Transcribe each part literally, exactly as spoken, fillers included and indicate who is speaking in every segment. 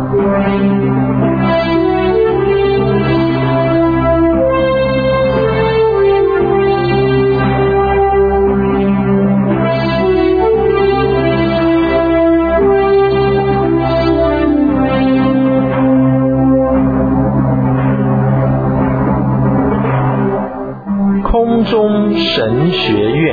Speaker 1: 空中神学院，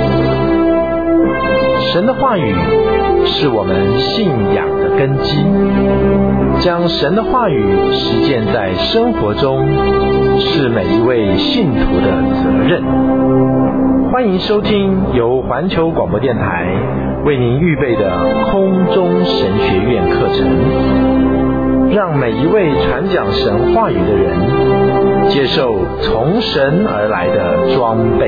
Speaker 1: 神的话语是我们信仰的根基，将神的话语实践在生活中，是每一位信徒的责任。欢迎收听由环球广播电台为您预备的空中神学院课程，让每一位传讲神话语的人接受从神而来的装备。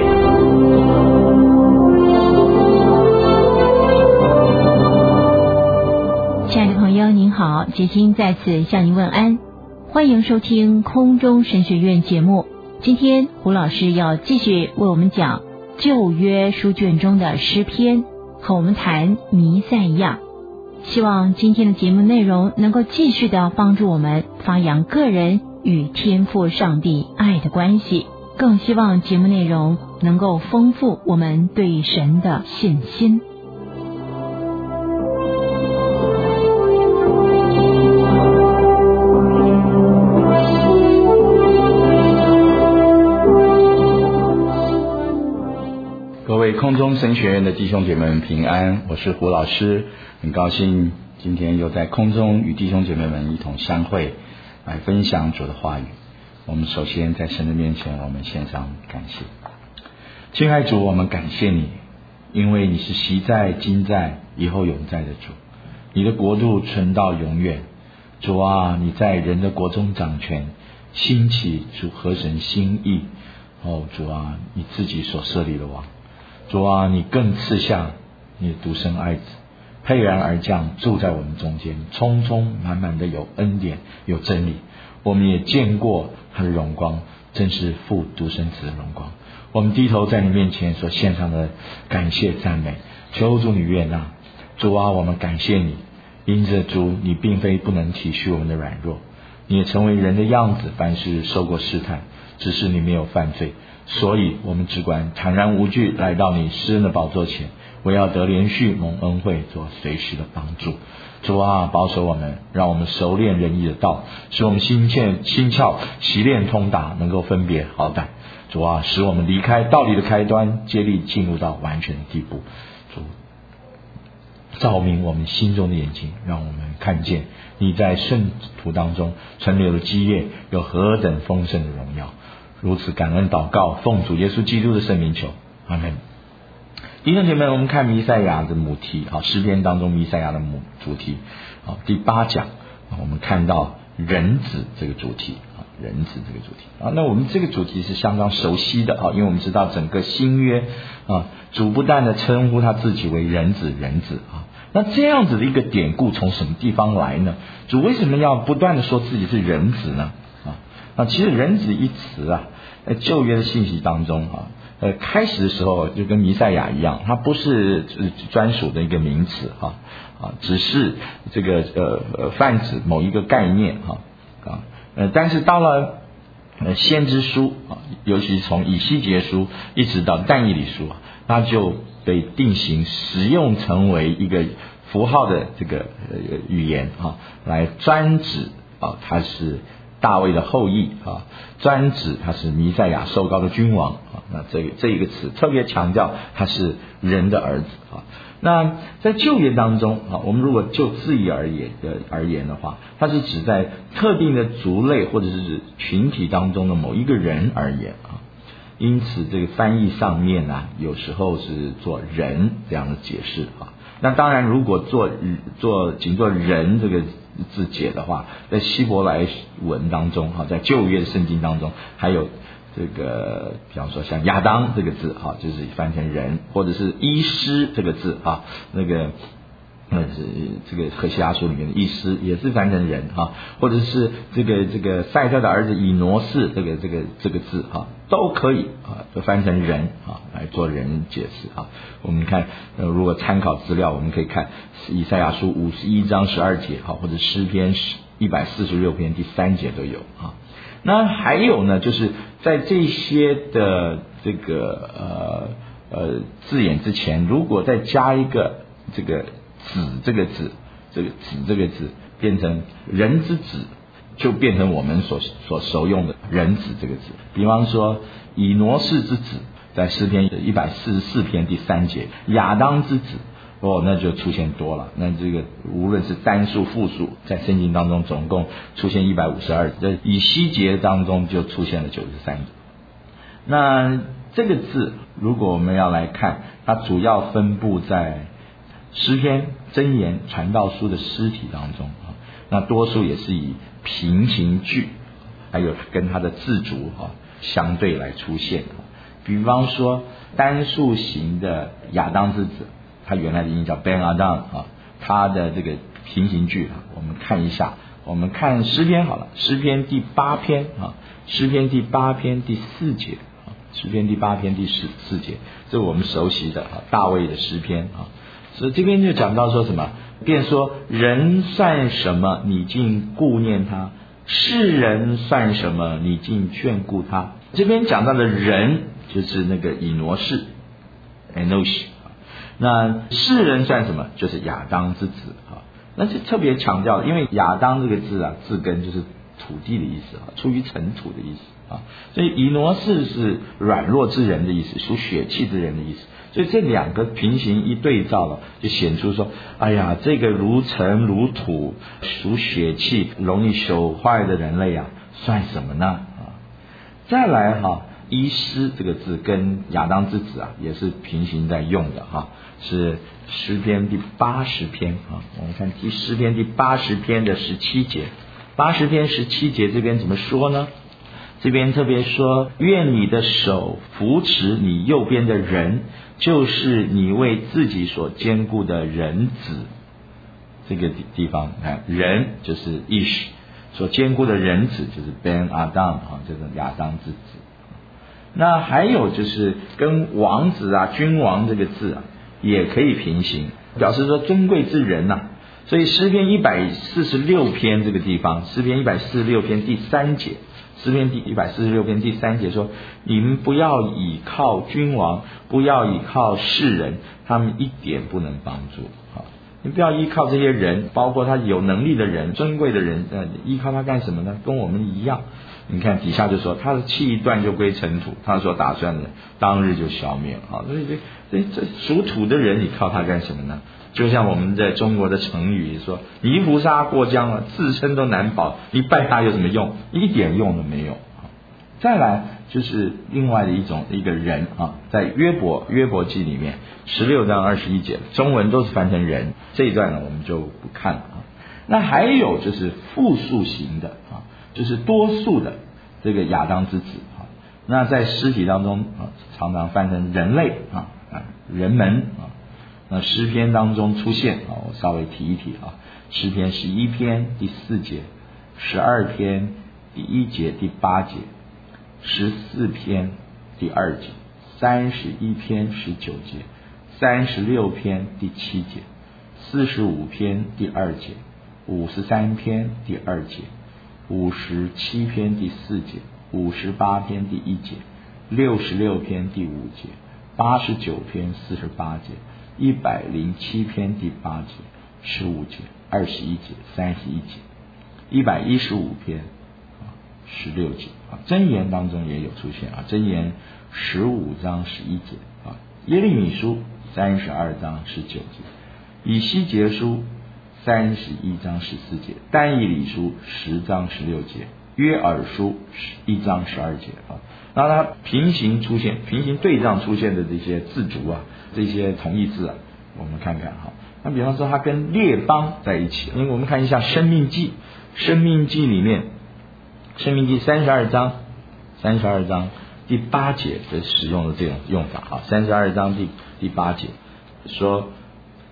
Speaker 2: 亲爱的朋友您好，杰心在此向您问安，欢迎收听空中神学院节目。今天胡老师要继续为我们讲旧约书卷中的诗篇，和我们谈弥赛亚。希望今天的节目内容能够继续的帮助我们发扬个人与天父上帝爱的关系，更希望节目内容能够丰富我们对神的信心。
Speaker 3: 各位空中神学院的弟兄姐妹们平安，我是胡老师，很高兴今天又在空中与弟兄姐妹们一同相会，来分享主的话语。我们首先在神的面前，我们献上感谢。亲爱主，我们感谢你，因为你是昔在今在以后永在的主，你的国度存到永远。主啊，你在人的国中掌权，兴起主合神心意。哦，主啊，你自己所设立的王。主啊，你更赐下你的独生爱子，沛然而降，住在我们中间，充充满满的有恩典有真理。我们也见过他的荣光，正是父独生子的荣光。我们低头在你面前所献上的感谢赞美，求主你悦纳。主啊，我们感谢你，因着主你并非不能体恤我们的软弱，你也成为人的样子，凡事受过试探，只是你没有犯罪，所以我们只管坦然无惧来到你施恩的宝座前，为要得连续蒙恩惠，做随时的帮助。主啊，保守我们，让我们熟练仁义的道，使我们心切心窍习练通达，能够分别好歹。主啊，使我们离开道理的开端，接力进入到完全的地步。主照明我们心中的眼睛，让我们看见你在圣徒当中存留的基业有何等丰盛的荣耀。如此感恩祷告，奉主耶稣基督的圣名求，阿们。弟兄姐妹，我们看弥赛亚的母题，好，诗篇当中弥赛亚的母主题，好，第八讲，我们看到人子这个主题，啊，人子这个主题，啊，那我们这个主题是相当熟悉的，啊，因为我们知道整个新约，啊，主不断的称呼他自己为人子，人子，啊，那这样子的一个典故从什么地方来呢？主为什么要不断的说自己是人子呢？啊，那其实人子一词啊，在旧约的信息当中，啊。呃，开始的时候就跟弥赛亚一样，它不是专属的一个名词哈啊，只是这个呃呃泛指某一个概念哈啊呃，但是到了呃先知书啊，尤其是从以西结书一直到但以理书啊，那就被定型使用成为一个符号的这个呃语言啊，来专指啊它是大卫的后裔啊，专指他是弥赛亚受膏的君王啊。那这这一个词特别强调他是人的儿子啊。那在旧约当中啊，我们如果就字义而言的而言的话，它是指在特定的族类或者是指群体当中的某一个人而言啊。因此这个翻译上面呢、啊，有时候是做人这样的解释啊。那当然，如果做做仅做人这个字解的话，在希伯来文当中哈，在旧约的圣经当中，还有这个，比方说像亚当这个字哈，就是翻成人，或者是医师这个字哈，那个那是这个何西阿书里面的医师也是翻成人哈，或者是这个这个赛特的儿子以挪士这个这个这个字哈，都可以啊，就翻成人啊来做人解释啊。我们看呃，如果参考资料，我们可以看以赛亚书五十一章十二节哈，或者诗篇一百四十六篇第三节都有啊。那还有呢，就是在这些的这个呃呃字眼之前，如果再加一个这个子这个字，这个子这个字变成人之子，就变成我们所所熟用的人子这个字。比方说以挪士之子，在诗篇一百四十四篇第三节，亚当之子，哦，那就出现多了。那这个无论是单数复数，在圣经当中总共出现一百五十二，在以西结当中就出现了九十三个。那这个字如果我们要来看，它主要分布在诗篇、箴言、传道书的诗体当中啊，那多数也是以平行句还有跟它的字族啊相对来出现。比方说单数型的亚当之子，它原来的音叫 Ben Adam 啊，它的这个平行句啊，我们看一下，我们看诗篇好了，诗篇第八篇啊，诗篇第八篇第四节啊，诗篇第八篇第四四节，这是我们熟悉的啊大卫的诗篇啊。所以这边就讲到说什么，便说人算什么，你竟顾念他；世人算什么，你竟眷顾他。这边讲到的人就是那个以挪士 Enosh， 那世人算什么，就是亚当之子啊。那是特别强调，因为亚当这个字啊，字根就是土地的意思啊，出于尘土的意思啊，所以以挪士是软弱之人的意思，属血气之人的意思。所以这两个平行一对照了，就显出说，哎呀，这个如尘如土、属血气、容易朽坏的人类啊，算什么呢？啊，再来哈，医师这个字跟亚当之子啊，也是平行在用的哈，是诗篇第八十篇啊。我们看第诗篇第八十篇的十七节，八十篇十七节这边怎么说呢？这边特别说，愿你的手扶持你右边的人，就是你为自己所兼顾的人子。这个地方看，人就是意识，所兼顾的人子就是 Ben Adam 啊，就是亚当之子。那还有就是跟王子啊、君王这个字啊，也可以平行，表示说尊贵之人呐、啊。所以诗篇一百四十六篇这个地方，诗篇一百四十六篇第三节。诗篇第一百四十六篇第三节说，你们不要倚靠君王，不要倚靠世人，他们一点不能帮助。好，你不要依靠这些人，包括他有能力的人、尊贵的人，呃，依靠他干什么呢？跟我们一样。你看底下就说，他的气一断就归尘土，他所打算的当日就消灭了。好，所以这这这属土的人，你靠他干什么呢？就像我们在中国的成语说，泥菩萨过江了，自身都难保，你拜他有什么用？一点用都没有。再来就是另外的一种一个人啊，在约伯约伯记里面十六章二十一节，中文都是翻成人，这一段呢我们就不看了啊。那还有就是复数型的啊，就是多数的这个亚当之子啊，那在诗体当中啊，常常翻成人类啊啊人们啊。那诗篇当中出现啊，我稍微提一提啊，诗篇十一篇第四节，十二篇第一节第八节，十四篇第二节，三十一篇十九节，三十六篇第七节，四十五篇第二节，五十三篇第二节，五十七篇第四节，五十八篇第一节，六十六篇第五节，八十九篇四十八节，一百零七篇第八节，十五节，二十一节，三十一节，一百一十五篇啊，十六节啊，箴言当中也有出现啊，箴言十五章十一节啊，耶利米书三十二章十九节，以西结书三十一章十四节，但以理书十章十六节，约珥书一章十二节啊。那它平行出现、平行对仗出现的这些字族啊，这些同义字啊，我们看看哈。那比方说它跟列邦在一起，因为我们看一下《申命记》，《申命记》里面，《申命记》三十二章，三十二章第八节的使用的这种用法啊，三十二章第第八节说，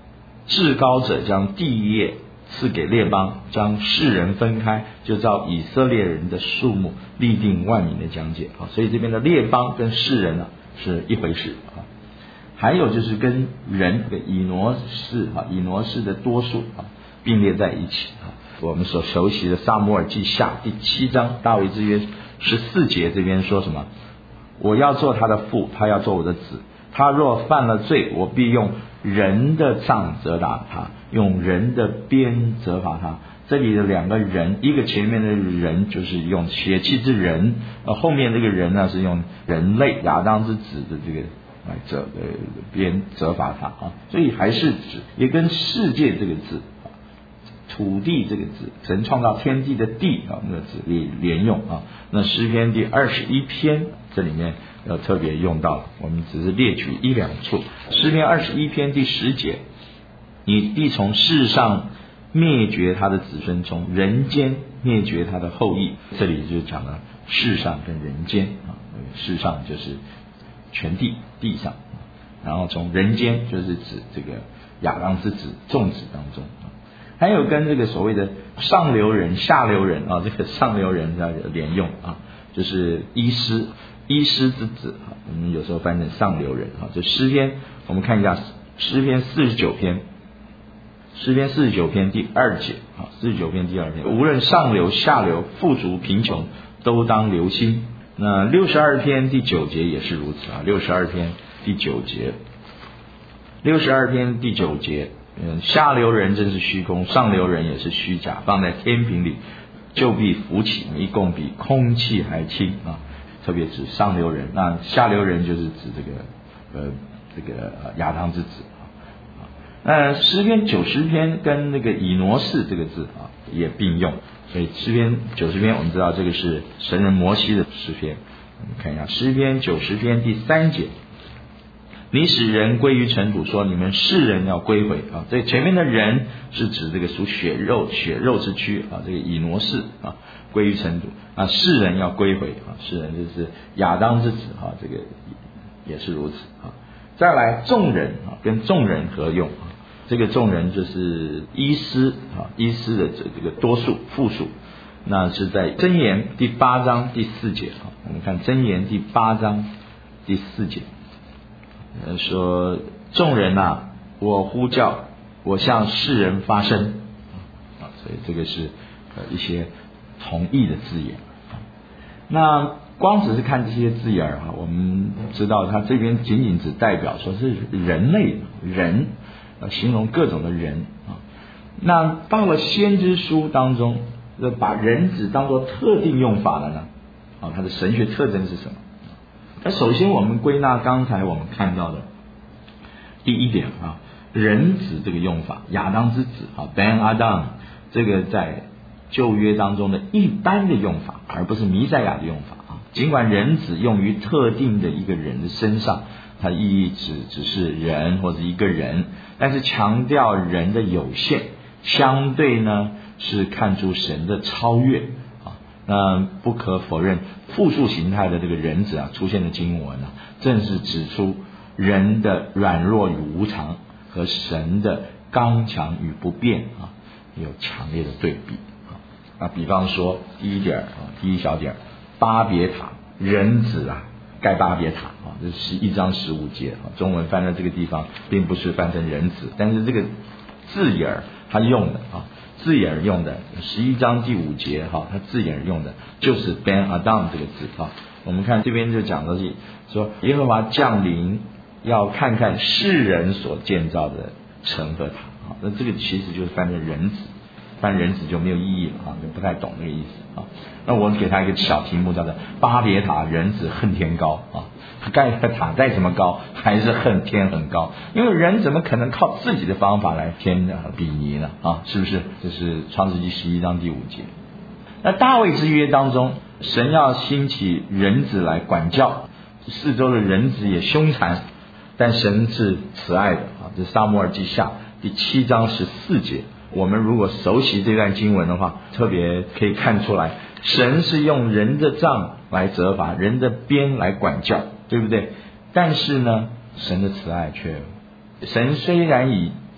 Speaker 3: 至高者将地业赐给列邦，将世人分开，就照以色列人的数目立定万民的疆界啊。所以这边的列邦跟世人呢、啊、是一回事啊。还有就是跟人的以挪士啊，以挪士的多数啊并列在一起啊。我们所熟悉的撒母耳记下第七章大卫之约十四节，这边说什么？我要做他的父，他要做我的子。他若犯了罪，我必用人的杖责打他，用人的鞭责罚他。这里的两个人，一个前面的人就是用血气之人，呃，后面这个人呢是用人类亚当之子的这个来责呃鞭责罚他啊。所以还是指也跟世界这个字。土地这个字，神创造天地的地啊，那个字连连用啊。那诗篇第二十一篇这里面要特别用到，我们只是列举一两处。诗篇二十一篇第十节，你必从世上灭绝他的子孙，从人间灭绝他的后裔。这里就讲了世上跟人间啊，世上就是全地地上，然后从人间就是指这个亚当之子众子当中。还有跟这个所谓的上流人下流人啊，这个上流人要连用啊，就是医师医师之子啊，我们有时候翻成上流人啊。就诗篇，我们看一下诗篇四十九篇，诗篇四十九篇第二节啊，四十九篇第二节，无论上流下流富足贫穷，都当留心。那六十二篇第九节也是如此啊，六十二篇第九节，六十二篇第九节。嗯，下流人真是虚空，上流人也是虚假，放在天平里就必浮起，一共比空气还轻啊。特别指上流人，那下流人就是指这个呃这个亚当之子啊。那诗篇九十篇跟那个以挪士这个字啊也并用，所以诗篇九十篇我们知道这个是神人摩西的诗篇。我们看一下诗篇九十篇第三节。你使人归于尘土，说你们世人要归回啊。这前面的人是指这个属血肉血肉之躯啊，这个以挪士啊归于尘土啊，世人要归回啊，世人就是亚当之子啊，这个也是如此啊。再来众人啊，跟众人合用啊，这个众人就是医师啊，医师的这这个多数复数，那是在箴言第八章第四节啊。我们看箴言第八章第四节。说众人啊，我呼叫，我向世人发声啊，所以这个是呃一些同义的字眼。那光只是看这些字眼啊，我们知道它这边仅仅只代表说是人类人，呃，形容各种的人啊。那到了先知书当中，把人子当作特定用法了呢？啊，它的神学特征是什么？那首先我们归纳刚才我们看到的第一点啊，人子这个用法，亚当之子啊 Ben Adam， 这个在旧约当中的一般的用法，而不是弥赛亚的用法啊。尽管人子用于特定的一个人的身上，它意义只只是人或者一个人，但是强调人的有限，相对呢是看出神的超越。那不可否认，复数形态的这个人子啊出现的经文啊，正是指出人的软弱与无常和神的刚强与不变啊，有强烈的对比啊。那比方说第一点啊，第一小点，巴别塔人子啊，盖巴别塔啊，这是十一章十五节啊。中文翻在这个地方，并不是翻成人子，但是这个字眼他用的啊。字眼用的十一章第五节哈，它字眼用的就是 Ben Adam 这个字啊。我们看这边就讲的是说，耶和华降临，要看看世人所建造的城和塔啊。那这个其实就是翻成人子，翻人子就没有意义了啊，就不太懂这个意思啊。那我给他一个小题目，叫做巴别塔人子恨天高啊。盖个塔再怎么高，还是恨天很高，因为人怎么可能靠自己的方法来天比拟呢？啊，是不是？这是创世纪十一章第五节。那大卫之约当中，神要兴起人子来管教，四周的人子也凶残，但神是慈爱的啊。这是撒母耳记下第七章十四节。我们如果熟悉这段经文的话，特别可以看出来，神是用人的杖来责罚，人的鞭来管教，对不对？但是呢，神的慈爱却，神虽然以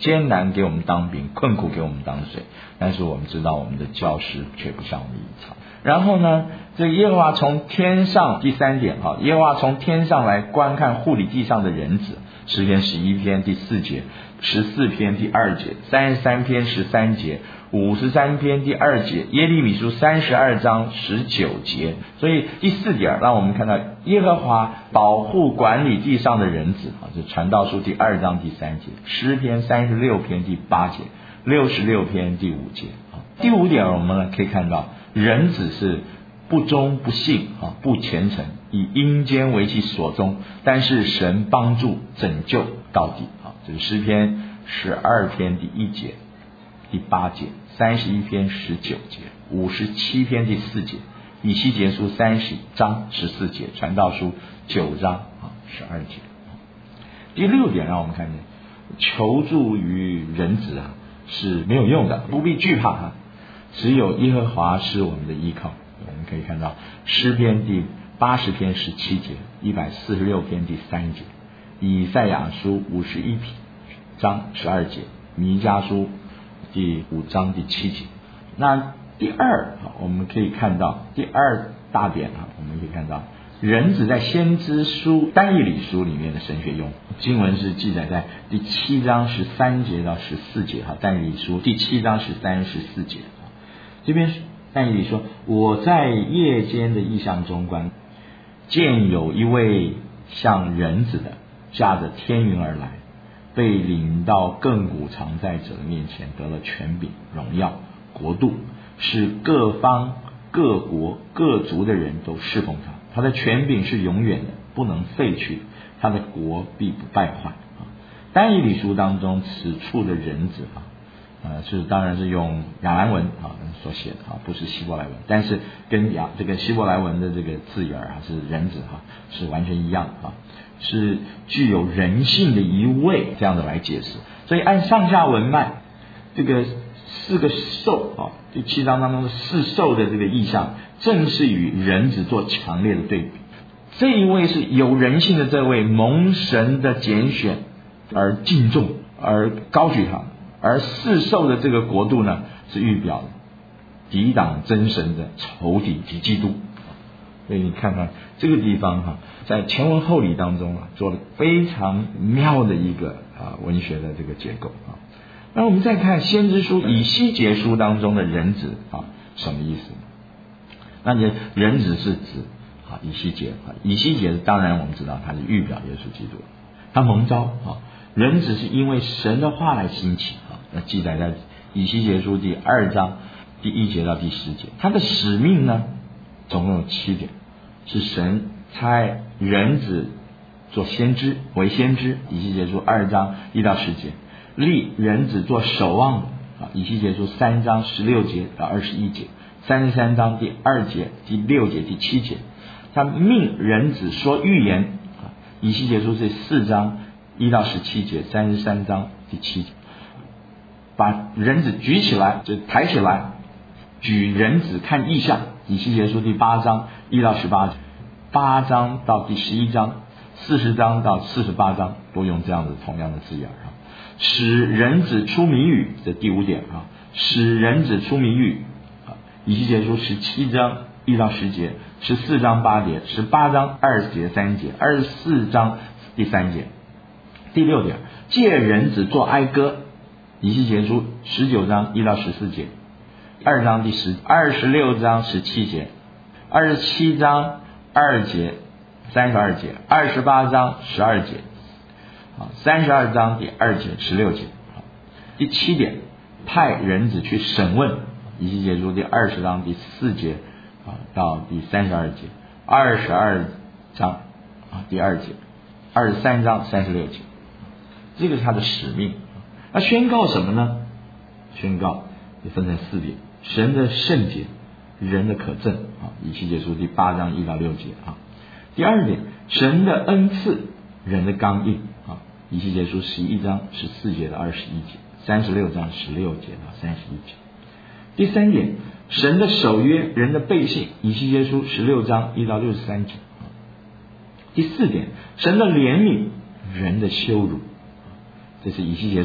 Speaker 3: 艰难给我们当饼，困苦给我们当水，但是我们知道我们的教师却不向我们隐藏。然后呢，这个耶和华从天上，第三点哈，耶和华从天上来观看护理地上的人子，诗篇十一篇第四节，十四篇第二节，三十三篇十三节，五十三篇第二节，耶利米书三十二章十九节。所以第四点让我们看到耶和华保护管理地上的人子啊，这传道书第二章第三节，诗篇三十六篇第八节，六十六篇第五节啊。第五点我们可以看到人子是不忠不信啊，不虔诚，以阴间为其所宗，但是神帮助拯救到底啊。这是诗篇十二篇第一节、第八节，三十一篇十九节，五十七篇第四节，以西结书三十章十四节，传道书九章啊十二节。第六点让我们看见求助于人子啊是没有用的，不必惧怕啊，只有耶和华是我们的依靠。我们可以看到诗篇第八十篇十七节，一百四十六篇第三节，以赛亚书五十一章十二节，弥迦书第五章第七节。那第二我们可以看到第二大点啊，我们可以看到人子在先知书但以理书里面的神学用经文是记载在第七章十三节到十四节哈，但以理书第七章十三十四节。这边但以理说，我在夜间的异象中观，见有一位像人子的驾着天云而来，被领到亘古常在者的面前，得了权柄、荣耀、国度，使各方各国各族的人都侍奉他。他的权柄是永远的，不能废去，他的国必不败坏。但以理书当中此处的人子啊，呃，是当然是用亚兰文啊所写的啊，不是希伯来文，但是跟亚这个希伯来文的这个字眼啊是人子哈、啊，是完全一样啊，是具有人性的一位，这样的来解释。所以按上下文脉，这个四个兽啊，第七章当中的四兽的这个意象，正是与人子做强烈的对比。这一位是有人性的这位蒙神的拣选而敬重而高举他，而四兽的这个国度呢，是预表的抵挡真神的仇敌及基督。所以你看看这个地方哈，在前文后理当中啊，做了非常妙的一个啊文学的这个结构啊。那我们再看先知书以西结书当中的人子啊，什么意思？那你人子是指啊以西结啊，以西结当然我们知道他是预表耶稣基督，他蒙召啊。人子是因为神的话来兴起啊，那记载在以西结书第二章第一节到第十节。他的使命呢，总共有七点，是神差人子做先知为先知，以西结书二章一到十节；立人子做守望啊，以西结书三章十六节到二十一节，三十三章第二节、第六节、第七节。他命人子说预言啊，以西结书是四章一到十七节，三十三章第七节。把人子举起来，就抬起来，举人子看异象，以西结书第八章一到十八节，八章到第十一章，四十章到四十八章都用这样的同样的字眼啊。使人子出谜语，这第五点啊，使人子出谜语啊，以西结书十七章一到十节，十四章八节，十八章二节三节，二十四章第三节。第六点，借人子做哀歌，以西结书十九章一到十四节，二章第十，二十六章十七节，二十七章二节，三十二节，二十八章十二节，啊，三十二章第二节十六节。第七点，派人子去审问，以西结书第二十章第四节啊到第三十二节，二十二章啊第二节，二十三章三十六节。这个是他的使命。那宣告什么呢？宣告也分成四点：神的圣洁，人的可憎啊，以西结书第八章一到六节啊。第二点，神的恩赐，人的刚硬啊，以西结书十一章十四节到二十一节，三十六章十六节到三十一节。第三点，神的守约，人的背信，以西结书十六章一到六十三节啊。第四点，神的怜悯，人的羞辱。这是以西结书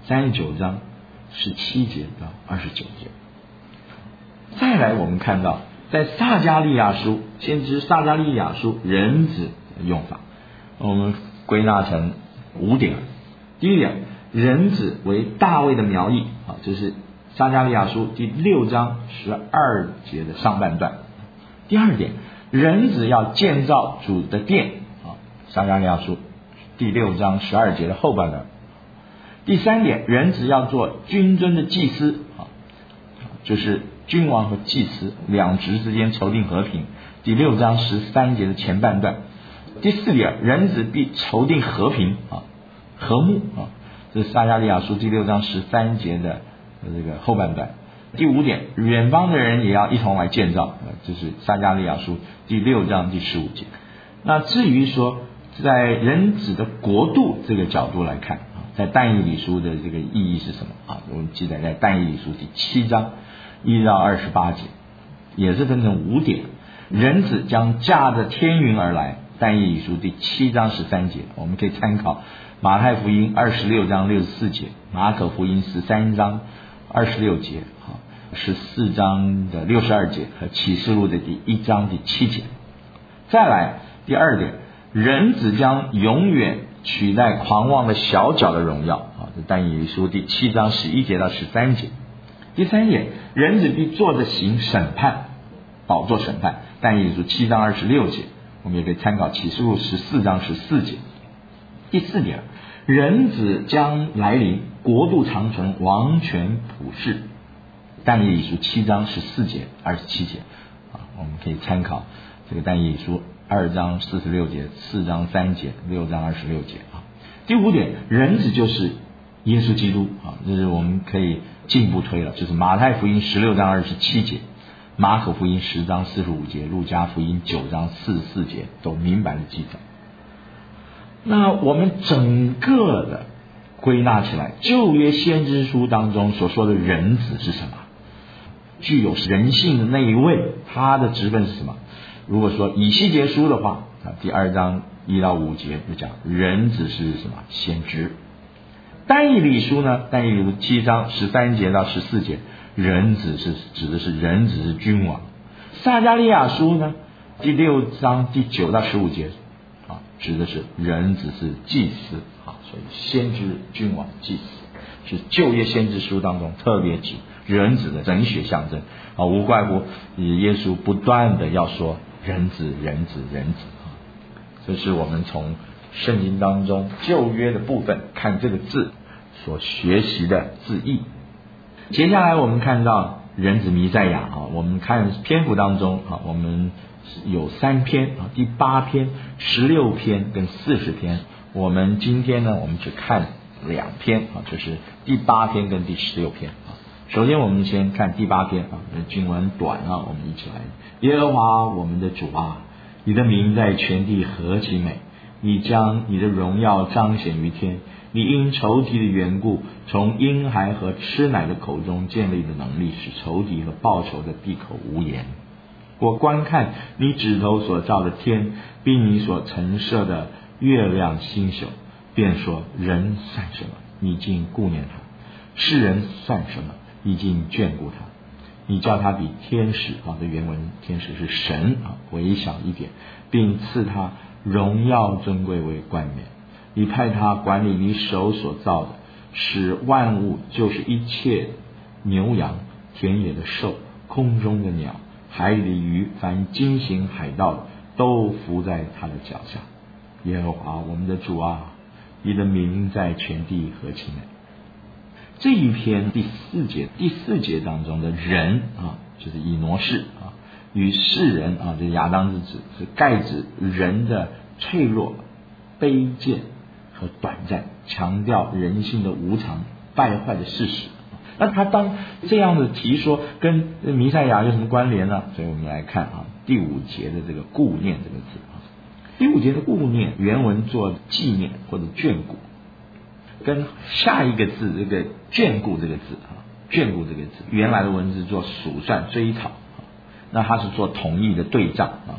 Speaker 3: 三十九章十七节到二十九节。再来我们看到在撒迦利亚书，先知撒迦利亚书人子的用法，我们归纳成五点。第一点，人子为大卫的苗裔，啊，这是撒迦利亚书第六章十二节的上半段。第二点，人子要建造主的殿，啊，撒迦利亚书第六章十二节的后半段。第三点，人子要做君尊的祭司，啊，就是君王和祭司两职之间筹定和平，第六章十三节的前半段。第四点，人子必筹定和平，啊，和睦，啊，这是撒迦利亚书第六章十三节的这个后半段。第五点，远方的人也要一同来建造，这是撒迦利亚书第六章第十五节。那至于说在人子的国度这个角度来看，在但以理书的这个意义是什么啊？我们记载在但以理书第七章一到二十八节，也是分成五点。人子将驾着天云而来，但以理书第七章十三节，我们可以参考马太福音二十六章六十四节，马可福音十三章二十六节，十四章的六十二节和启示录的第一章第七节。再来第二点，人子将永远取代狂妄的小角的荣耀，啊，这但以理书第七章十一节到十三节。第三点，人子必坐着行审判，宝座审判，但以理书七章二十六节，我们也可以参考启示录十四章十四节。第四点，人子将来临，国度长存，王权普世，但以理书七章十四节二十七节，啊，我们可以参考这个但以理书二章四十六节，四章三节，六章二十六节啊。第五点，人子就是耶稣基督啊，这是我们可以进一步推了，就是马太福音十六章二十七节，马可福音十章四十五节，路加福音九章四十四节都明白的记载。那我们整个的归纳起来，旧约先知书当中所说的人子是什么？具有人性的那一位，他的职分是什么？如果说以西结书的话，第二章一到五节就讲人子是什么？先知。但以理书呢，但以理书七章十三节到十四节，人子是指的是人子是君王。撒迦利亚书呢，第六章第九到十五节啊，指的是人子是祭司啊，所以先知、君王、祭司是旧约先知书当中特别指人子的人血象征啊，无怪乎耶稣不断的要说人子、人子、人子啊，这是我们从圣经当中旧约的部分看这个字所学习的字义。接下来我们看到人子弥赛亚啊，我们看篇幅当中啊，我们有三篇啊，第八篇、十六篇跟四十篇。我们今天呢，我们只看两篇啊，就是第八篇跟第十六篇啊。首先我们先看第八篇啊，经文短啊，我们一起来。耶和华我们的主啊，你的名在全地何其美！你将你的荣耀彰显于天，你因仇敌的缘故，从婴孩和吃奶的口中建立的能力，使仇敌和报仇的闭口无言。我观看你指头所造的天，并你所陈设的月亮星宿，便说：人算什么，你竟顾念他；世人算什么，你竟眷顾他。你叫他比天使啊，这原文天使是神啊，微小一点，并赐他荣耀尊贵为冠冕。你派他管理你手所造的，使万物，就是一切牛羊、田野的兽、空中的鸟、海里的鱼，凡经行海道的，都伏在他的脚下。耶和华我们的主啊，你的名在全地何其美！这一篇第四节第四节当中的人啊，就是以挪士啊，与世人啊，这亚当之子，是盖指人的脆弱、卑贱和短暂，强调人性的无常、败坏的事实。那他当这样的提说跟弥赛亚有什么关联呢？所以我们来看啊，第五节的这个顾念这个字啊，第五节的顾念原文做纪念或者眷顾，跟下一个字这个眷顾这个字啊，眷顾这个字原来的文字做数算追讨啊，那它是做同义的对仗啊。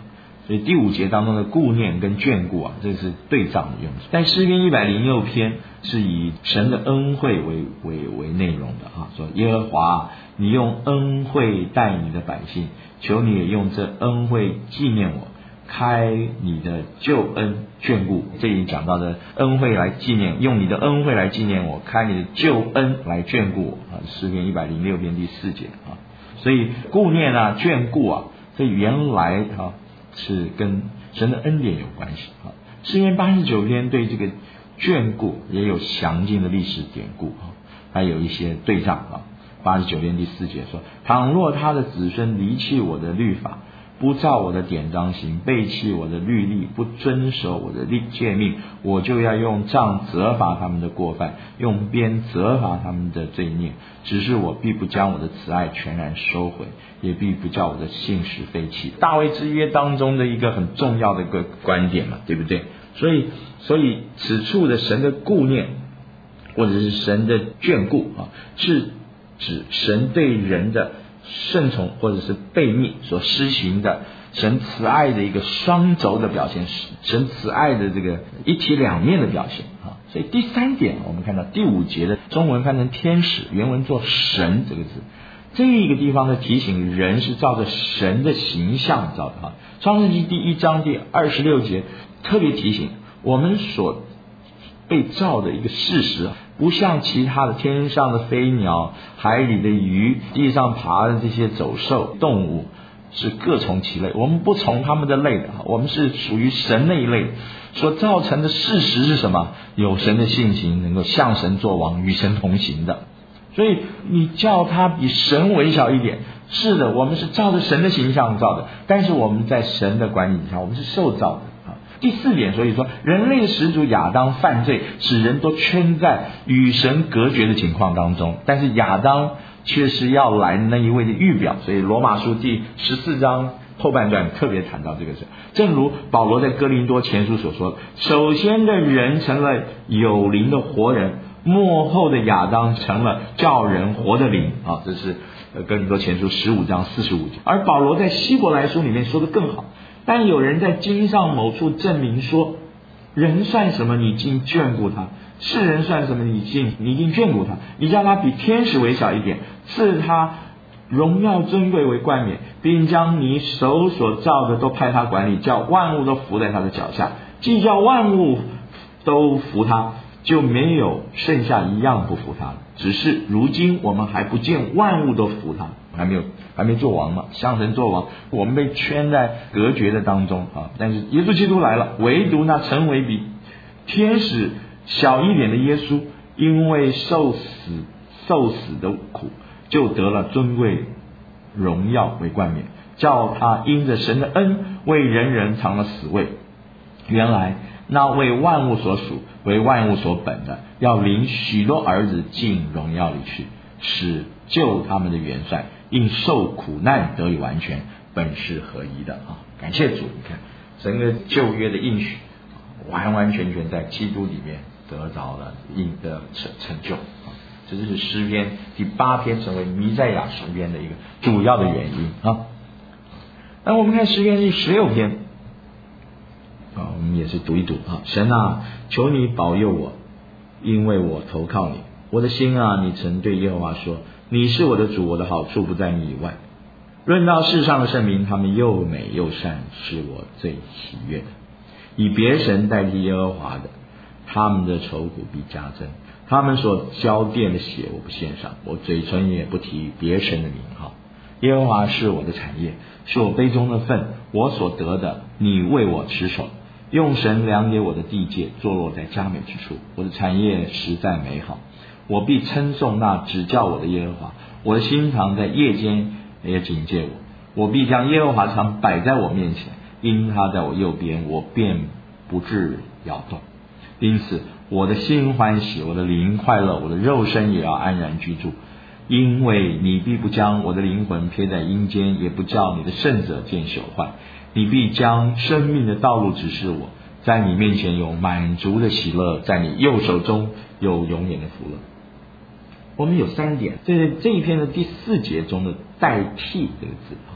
Speaker 4: 所以第五节当中的顾念跟眷顾啊，这是对仗的用词。在诗篇一百零六篇是以神的恩惠为为为内容的啊，说耶和华，你用恩惠待你的百姓，求你也用这恩惠纪念我，开你的救恩眷顾。这里讲到的恩惠来纪念，用你的恩惠来纪念我，开你的救恩来眷顾我啊，诗篇一百零六篇第四节啊。所以顾念啊，眷顾啊，这原来啊是跟神的恩典有关系啊。诗篇八十九篇对这个眷顾也有详尽的历史典故啊，还有一些对仗啊。八十九篇第四节说，倘若他的子孙离弃我的律法，不照我的典章行，背弃我的律例，不遵守我的诫命，我就要用杖责罚他们的过犯，用鞭责罚他们的罪孽。只是我必不将我的慈爱全然收回，也必不叫我的信实废弃。大卫之约当中的一个很重要的一个观点嘛，对不对？所以所以此处的神的顾念或者是神的眷顾啊，是指神对人的顺从或者是悖逆所施行的神慈爱的一个双轴的表现，神慈爱的这个一体两面的表现啊。所以第三点，我们看到第五节的中文翻成天使，原文做神这个字，这个地方的提醒人是照着神的形象造的啊。创世纪第一章第二十六节特别提醒我们所被造的一个事实，不像其他的天上的飞鸟、海里的鱼、地上爬的这些走兽动物是各从其类，我们不从他们的类的，我们是属于神那一类。所造成的事实是什么？有神的性情，能够向神作王，与神同行的。所以你叫他比神微小一点，是的，我们是照着神的形象造的，但是我们在神的管理之下，我们是受造的。第四点，所以说人类的始祖亚当犯罪，使人都圈在与神隔绝的情况当中，但是亚当却是要来的那一位的预表。所以罗马书第十四章后半段特别谈到这个事，正如保罗在哥林多前书所说，首先的人成了有灵的活人，末后的亚当成了叫人活的灵啊，这是哥林多前书十五章四十五节。而保罗在希伯来书里面说的更好，但有人在经上某处证明说，人算什么你竟眷顾他，世人算什么你竟你竟眷顾他，你叫他比天使为小一点，赐他荣耀尊贵为冠冕，并将你手所造的都派他管理，叫万物都服在他的脚下。既叫万物都服他，就没有剩下一样不服他的。只是如今我们还不见万物都服他，还没有还没做王嘛，向神做王，我们被圈在隔绝的当中啊。但是耶稣基督来了，唯独那成为比天使小一点的耶稣，因为受死受死的苦，就得了尊贵荣耀为冠冕，叫他因着神的恩为人人尝了死味。原来那为万物所属，为万物所本的，要领许多儿子进荣耀里去，使救他们的元帅因受苦难得以完全，本是合宜的啊！感谢主，你看整个旧约的应许完完全全在基督里面得着了应的成成就啊！这就是诗篇第八篇成为弥赛亚诗篇的一个主要的原因啊。那我们看诗篇第十六篇啊，我们也是读一读啊。神啊，求你保佑我，因为我投靠你。我的心啊，你曾对耶和华说，你是我的主，我的好处不在你以外。论到世上的圣民，他们又美又善，是我最喜悦的。以别神代替耶和华的，他们的愁苦必加增。他们所浇奠的血我不献上，我嘴唇也不提别神的名号。耶和华是我的产业，是我杯中的分，我所得的，你为我持守。用神量给我的地界，坐落在佳美之处。我的产业实在美好，我必称颂那指教我的耶和华。我的心常在夜间也警戒我，我必将耶和华常摆在我面前，因他在我右边，我便不致摇动。因此我的心欢喜，我的灵快乐，我的肉身也要安然居住。因为你必不将我的灵魂撇在阴间，也不叫你的圣者见朽坏。你必将生命的道路指示我，在你面前有满足的喜乐，在你右手中有永远的福乐。我们有三点，这是这一篇的第四节中的代替这个字啊，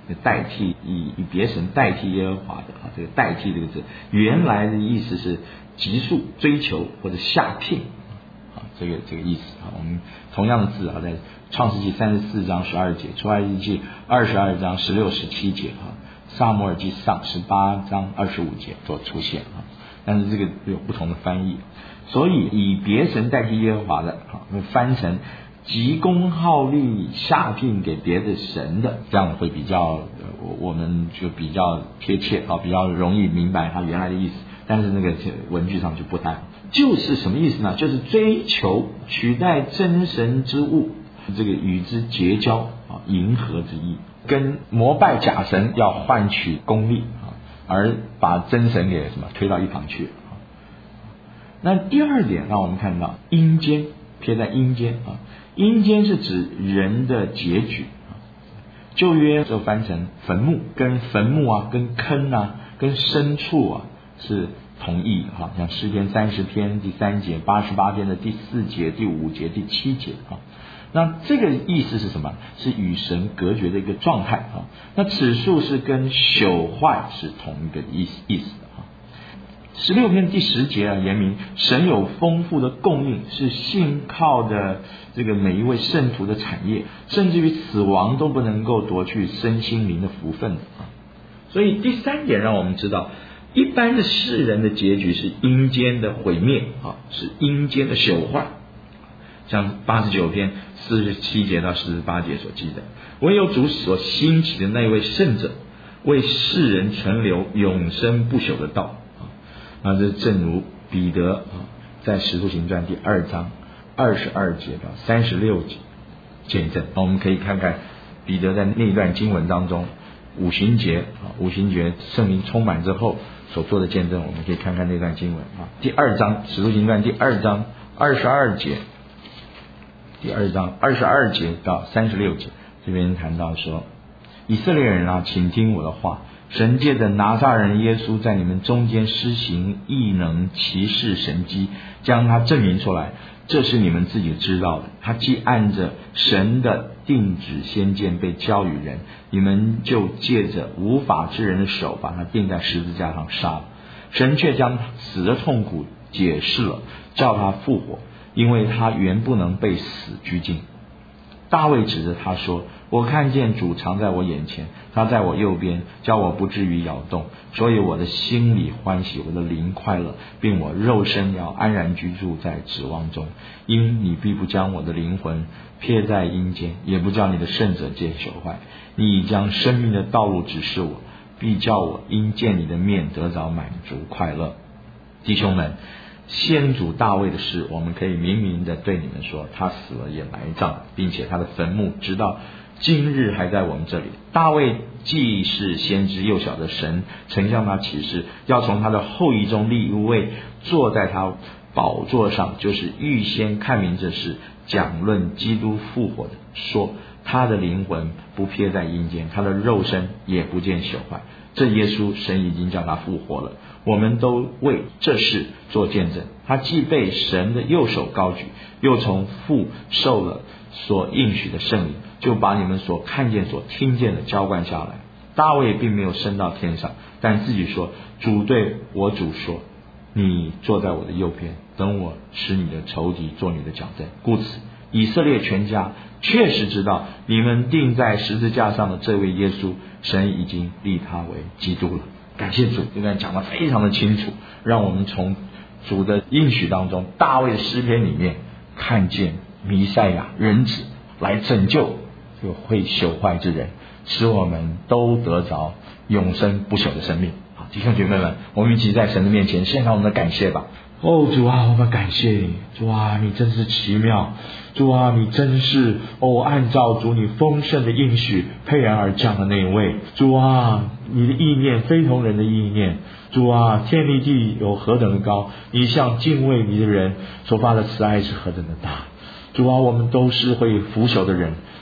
Speaker 4: 代替以以别神代替耶和华的啊，这个代替这个字原来的意思是急速追求或者下聘啊，这个这个意思啊。我们同样的字啊，在创世纪三十四章十二节，出埃及记二十二章十六十七节啊，撒母耳记上十八章二十五节都出现啊，但是这个有不同的翻译，所以以别神代替耶和华的啊，翻成急功好利下聘给别的神的，这样会比较呃我们就比较贴切啊，比较容易明白它原来的意思。但是那个文句上就不太，就是什么意思呢？就是追求取代真神之物，这个与之结交啊，迎合之意，跟膜拜假神要换取功利啊，而把真神给什么推到一旁去啊。那第二点让我们看到阴间，撇在阴间啊，阴间是指人的结局啊。旧约就翻成坟墓，跟坟墓啊，跟坑啊，跟牲畜啊是同义哈，像诗篇三十篇第三节，八十八篇的第四节、第五节、第七节啊。那这个意思是什么？是与神隔绝的一个状态啊。那此处是跟朽坏是同一个意思意思的啊。十六篇第十节啊，言明神有丰富的供应，是信靠的这个每一位圣徒的产业，甚至于死亡都不能够夺去身心灵的福分的啊。所以第三点让我们知道，一般的世人的结局是阴间的毁灭啊，是阴间的朽坏。像八十九篇四十七节到四十八节所记的，唯有主所兴起的那位圣者，为世人存留永生不朽的道啊。那这正如彼得啊，在使徒行传第二章二十二节到三十六节见证。我们可以看看彼得在那段经文当中，五旬节啊，五旬节圣灵充满之后所做的见证，我们可以看看那段经文啊。第二章使徒行传第二章二十二节。第二章二十二节到三十六节，这边谈到说，以色列人啊，请听我的话，神借着拿撒勒人耶稣在你们中间施行异能奇事神迹，将他证明出来，这是你们自己知道的。他既按着神的定旨先见被交与人，你们就借着无法之人的手把他钉在十字架上杀了。神却将死的痛苦解释了，叫他复活，因为他原不能被死拘禁。大卫指着他说，我看见主常在我眼前，他在我右边，叫我不至于摇动，所以我的心里欢喜，我的灵快乐，并我肉身要安然居住在指望中。因你必不将我的灵魂撇在阴间，也不叫你的圣者见朽坏。你已将生命的道路指示我，必叫我因见你的面得着满足快乐。弟兄们，先祖大卫的事，我们可以明明的对你们说，他死了也埋葬，并且他的坟墓直到今日还在我们这里。大卫既是先知，又晓得神曾向他启示，要从他的后裔中立一位坐在他宝座上，就是预先看明这事，讲论基督复活的，说他的灵魂不撇在阴间，他的肉身也不见朽坏。这耶稣神已经叫他复活了，我们都为这事做见证。他既被神的右手高举，又从父受了所应许的圣灵，就把你们所看见所听见的浇灌下来。大卫并没有升到天上，但自己说，主对我主说，你坐在我的右边，等我使你的仇敌做你的脚凳。故此以色列全家确实知道，你们钉在十字架上的这位耶稣，神已经立他为基督了。感谢主，这段讲得非常的清楚，让我们从主的应许当中，大卫的诗篇里面看见弥赛亚人子来拯救这个会朽坏之人，使我们都得着永生不朽的生命。好，弟兄姐妹们，我们一起在神的面前献上我们的感谢吧。哦，主啊，我们感谢你，主啊，你真是奇妙，主啊，你真是哦，按照主你丰盛的应许沛然而降的那一位，主啊，你的意念非同人的意念，主啊，天离地有何等的高，你向敬畏你的人所发的慈爱是何等的大。主啊，我们都是会腐朽的人，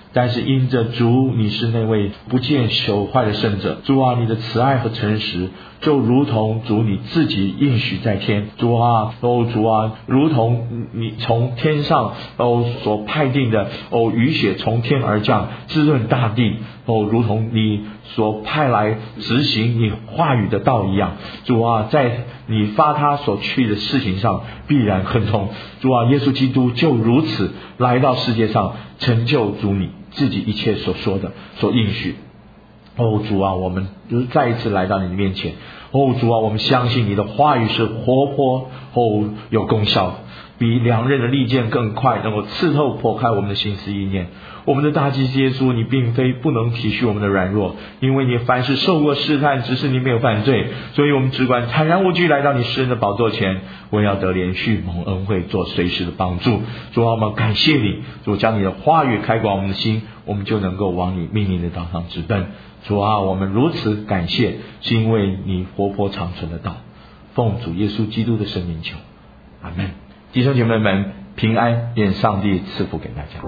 Speaker 4: 但是因着主你是那位不见朽坏的圣者，主啊，你的慈爱和诚实就如同主你自己应许在天，主啊，哦主啊，如同你从天上哦所派定的哦雨雪从天而降，滋润大地，哦如同你所派来执行你话语的道一样，主啊，在你发他所去的事情上必然亨通。主啊，耶稣基督就如此来到世界上，成就主你自己一切所说的所应许。哦主啊，我们再一次来到你的面前。哦主啊，我们相信你的话语是活泼哦有功效，比两刃的利剑更快，能够刺透剖开我们的心思意念。我们的大祭司耶稣，你并非不能体恤我们的软弱，因为你凡事受过试探，只是你没有犯罪，所以我们只管坦然无惧来到你施恩的宝座前，我要得连续蒙恩惠，做随时的帮助。主啊，我们感谢你，主将你的话语开广我们的心，我们就能够往你命令的道上直奔。主啊，我们如此感谢，是因为你活泼长存的道。奉主耶稣基督的圣名求，阿们。弟兄姐妹们平安，愿上帝赐福给大家。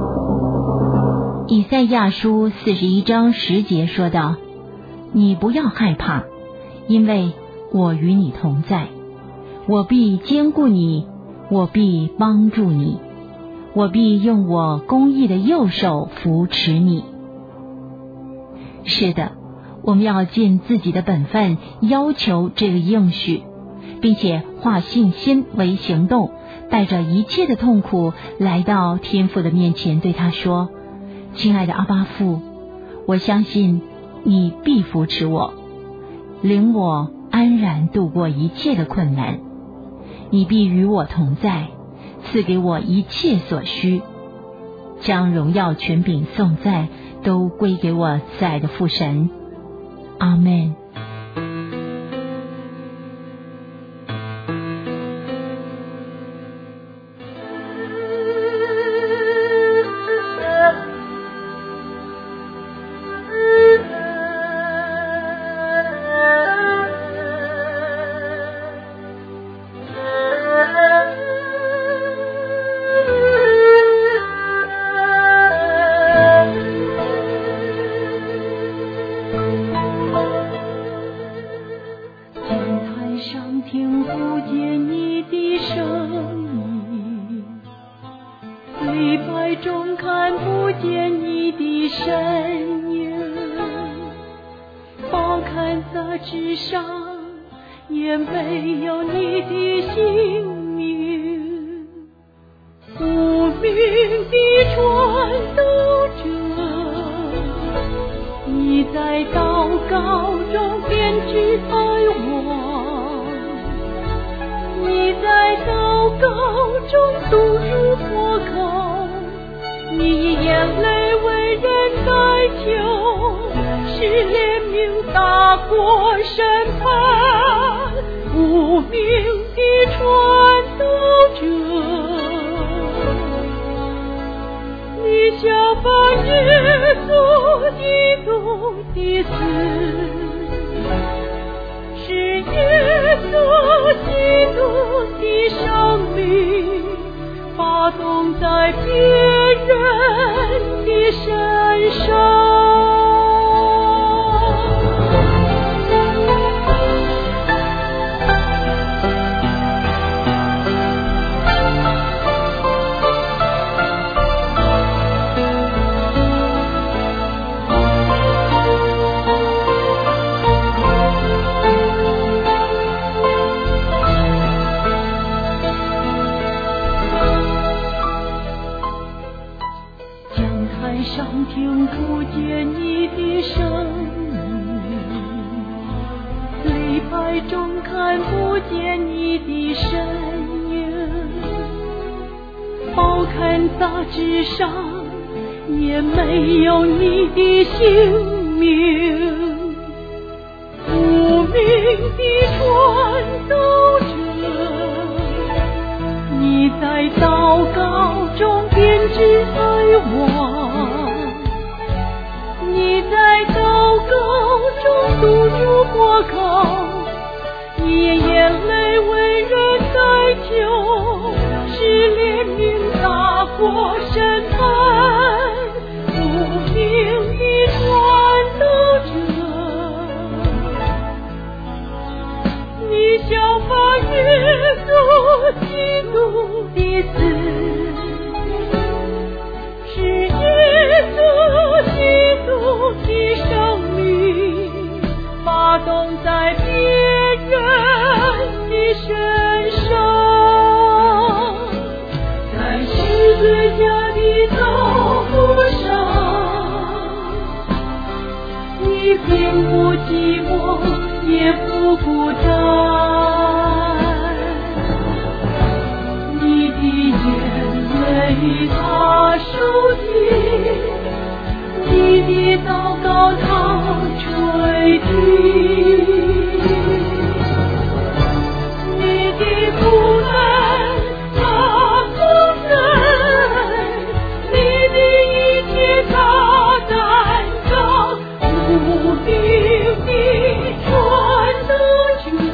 Speaker 2: 以赛亚书四十一章十节说道：你不要害怕，因为我与你同在，我必坚固你，我必帮助你，我必用我公义的右手扶持你。是的，我们要尽自己的本分，要求这个应许，并且化信心为行动，带着一切的痛苦来到天父的面前，对他说：亲爱的阿爸父，我相信你必扶持我，领我安然度过一切的困难，你必与我同在，赐给我一切所需，将荣耀权柄颂赞都归给我慈爱的父神。阿们。
Speaker 5: 并不寂寞，也不孤单。你的眼泪他收听，你的祷告他垂听。你的苦难他负担，你的一切他担当，无名的传道者。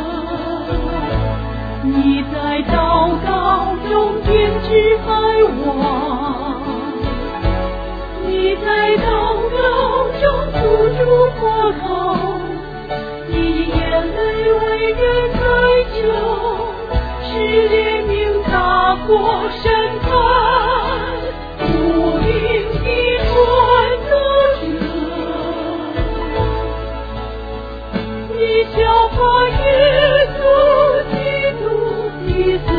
Speaker 5: 你在祷告中编织爱望，你在祷告中付诸破口，你的眼泪为人哀求，是怜悯大过审判，无名的传道者。你效法耶稣基督的死，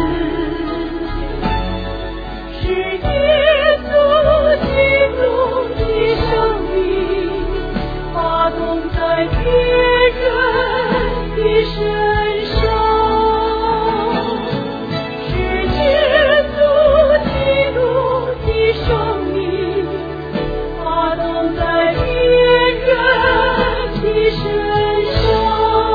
Speaker 5: 是耶稣基督的生命发动在别人的身上，是耶稣基督的生命发动在别人的身上。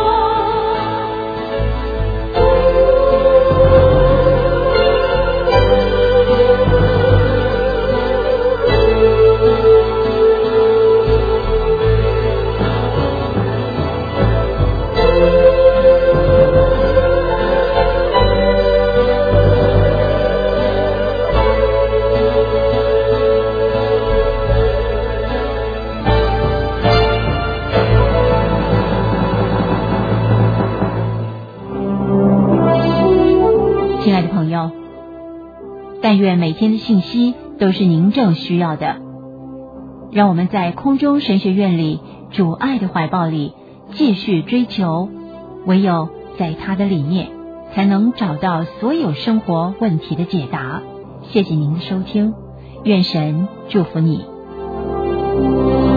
Speaker 2: 亲爱的朋友，但愿每天的信息都是您正需要的。让我们在空中神学院里，主爱的怀抱里继续追求，唯有在他的里面，才能找到所有生活问题的解答。谢谢您的收听，愿神祝福你。